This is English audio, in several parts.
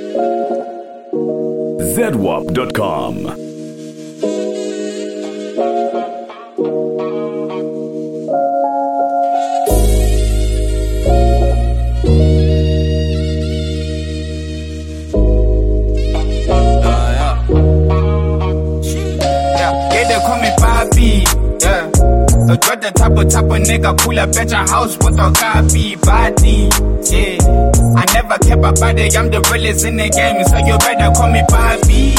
ZWAP.com. Got the type of nigga pull up at your house with a copy body. Yeah, I never kept a body. I'm the realest in the game, so you better call me Bobby.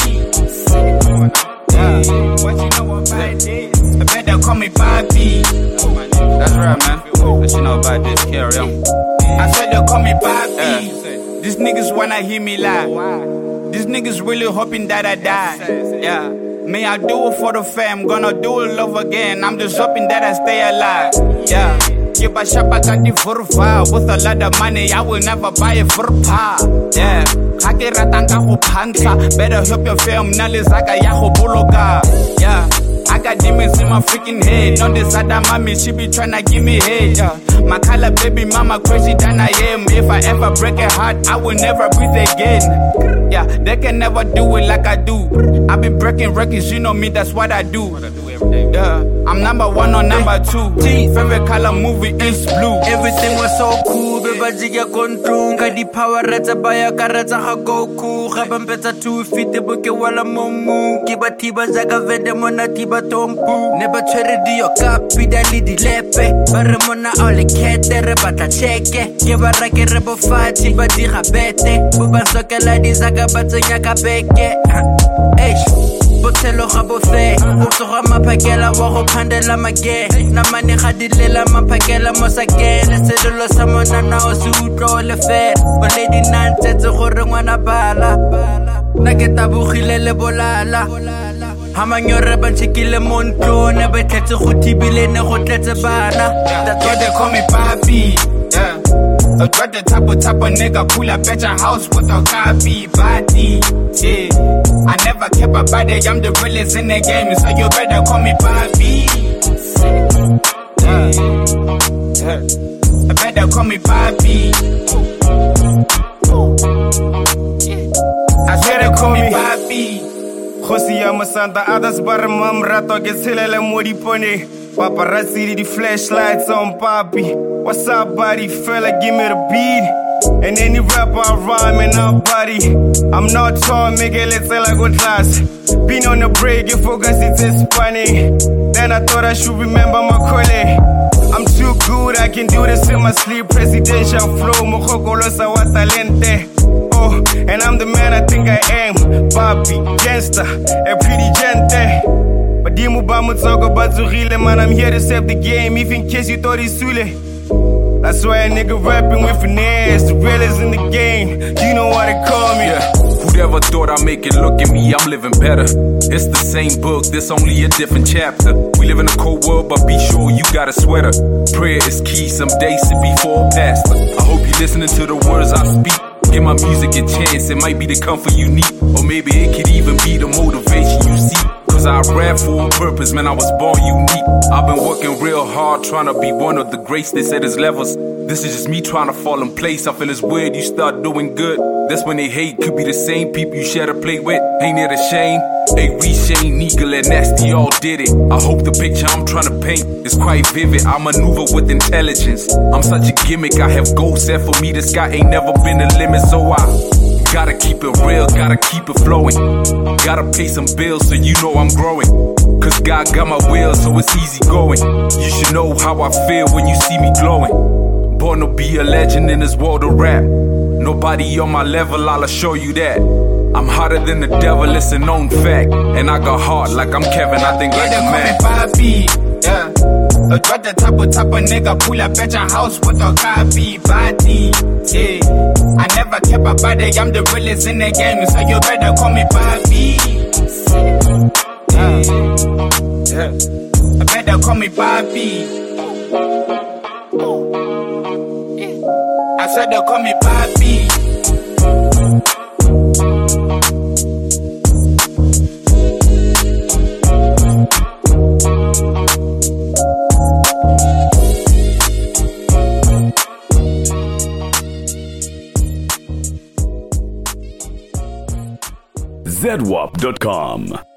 Yeah, what you know about this? You better call me Bobby. That's right, man. What you know about this? Carry on. I said you call me Bobby. These niggas wanna hear me lie. These niggas really hoping that I die. Yeah. May I do it for the fam, gonna do it love again. I'm just hoping that I stay alive. Yeah, keep a shop, I got the furfa. With a lot of money, I will never buy it for pa. Yeah, better help your fam, Nalizaka Yaho Boloka. Yeah, I got demons in my freaking head. On this other mommy, she be tryna give me head. Yeah, my color baby mama crazy than I am. If I ever break a heart, I will never breathe again. Yeah, they can never do it like I do. I be breaking records, you know me, that's what I do. Yeah, I'm number one or number two. Favorite color movie is blue. Everything was so cool, bebajiga control. Kadi power rata baya karata ha Goku. Gabampeta 2 feet, the book wala momu. Kiba tiba zaga vende mona tiba tompu. Never traded your copy, dali di lepe. Baramona ole kete, rebata cheke. Kiba rake rebo fati, badi rabete. Bubansoke la di zaga batenya kabeke. Eish. Botelo ga bofe o tsoga maphakela wa go phandela make na mane ga dilela maphakela mo sakele sedilo sa mona na o se utlo le fe o le dinantse tse gore ngwana bala na ke tabogile le bolala ha manyore ba tshekile montlo ne ba tletse go tibile ne go tletse bana that's why they call me Papi. Yeah, I got the type of nigga pull up at your house with a copy body. Yeah, I never kept a body. I'm the realest in the game, so you better call me Bobby. Yeah, I better call me Bobby. I better call me Bobby. Khosi ya Masanta, others baramam rato ke tshilele mo dipone. Paparazzi the flashlights on Papi. What's up, buddy? Fella, give me the beat. And any rapper I rhyme and I'll body. I'm not tall, make it let's say like good class. Been on the break, you focus, it's funny. Then I thought I should remember my colleague. I'm too good, I can do this in my sleep. Presidential flow, mojokolosa wa talente. Oh, and I'm the man I think I am. Papi, gangster, a pretty gente. But Dimu Bamu talk about Zurile, man, I'm here to save the game, if in case you thought it's Sule. That's why a nigga rapping with finesse, the realest in the game, you know what they call me. Yeah, whoever thought I'd make it, look at me, I'm living better. It's the same book, there's only a different chapter. We live in a cold world, but be sure you got a sweater. Prayer is key, some days sit before a pastor. I hope you listening to the words I speak. Give my music a chance, it might be the comfort you need. Or maybe it could even be the motivation you seek. Cause I rap for a purpose, man, I was born unique. I've been working real hard, trying to be one of the greats. They said there's levels. This is just me trying to fall in place. I feel it's weird, you start doing good. That's when they hate, could be the same people you share a plate with. Ain't it a shame? Hey, Shane, Eagle, and Nasty all did it. I hope the picture I'm trying to paint is quite vivid. I maneuver with intelligence. I'm such a gimmick, I have goals set for me. The sky ain't never been the limit, so I gotta keep it real, gotta keep it flowing. Gotta pay some bills so you know I'm growing. Cause God got my will, so it's easy going. You should know how I feel when you see me glowing. Born to be a legend in this world of rap. Nobody on my level, I'll show you that. I'm hotter than the devil, it's a known fact. And I got heart like I'm Kevin, I think like a man. Yeah, I got the type of nigga pull up at your house with a copy body. Yeah, I never kept a body, I'm the realest in the game, so you better call me Bobby. Yeah, I better call me Bobby. I said they call me Bobby. ZWAP.com.